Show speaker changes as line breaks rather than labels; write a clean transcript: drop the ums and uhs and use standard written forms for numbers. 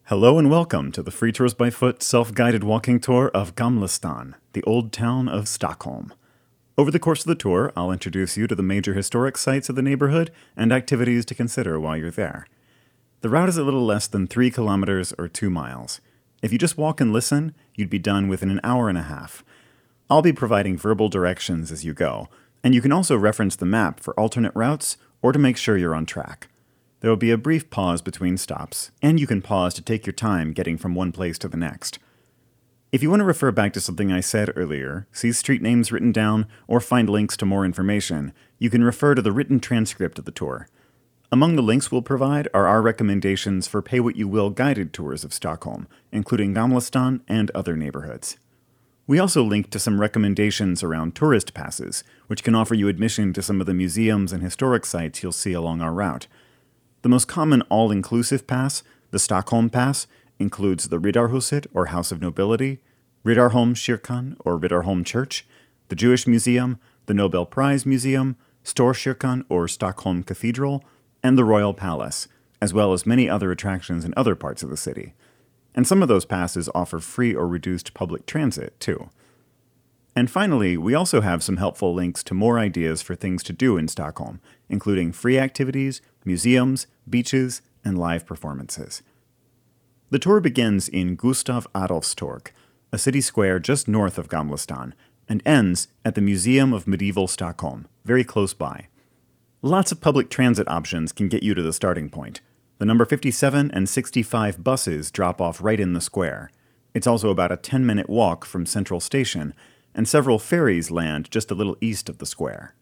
Hello and welcome to the Free Tours by Foot self-guided walking tour of Gamla stan, the old town of Stockholm. Over the course of the tour, I'll introduce you to the major historic sites of the neighborhood and activities to consider while you're there. The route is a little less than 3 kilometers or 2 miles. If you just walk and listen, you'd be done within an hour and a half. I'll be providing verbal directions as you go, and you can also reference the map for alternate routes or to make sure you're on track. There will be a brief pause between stops, and you can pause to take your time getting from one place to the next. If you want to refer back to something I said earlier, see street names written down, or find links to more information, you can refer to the written transcript of the tour. Among the links we'll provide are our recommendations for pay-what-you-will guided tours of Stockholm, including Gamla stan and other neighborhoods. We also link to some recommendations around tourist passes, which can offer you admission to some of the museums and historic sites you'll see along our route. The most common all-inclusive pass, the Stockholm Pass, includes the Riddarhuset, or House of Nobility, Riddarholmskyrkan, or Riddarholm Church, the Jewish Museum, the Nobel Prize Museum, Storkyrkan, or Stockholm Cathedral, and the Royal Palace, as well as many other attractions in other parts of the city. And some of those passes offer free or reduced public transit, too. And finally, we also have some helpful links to more ideas for things to do in Stockholm, including free activities, museums, beaches, and live performances. The tour begins in Gustav Adolfs Torg, a city square just north of Gamla stan, and ends at the Museum of Medieval Stockholm, very close by. Lots of public transit options can get you to the starting point. The number 57 and 65 buses drop off right in the square. It's also about a 10-minute walk from Central Station, and several ferries land just a little east of the square.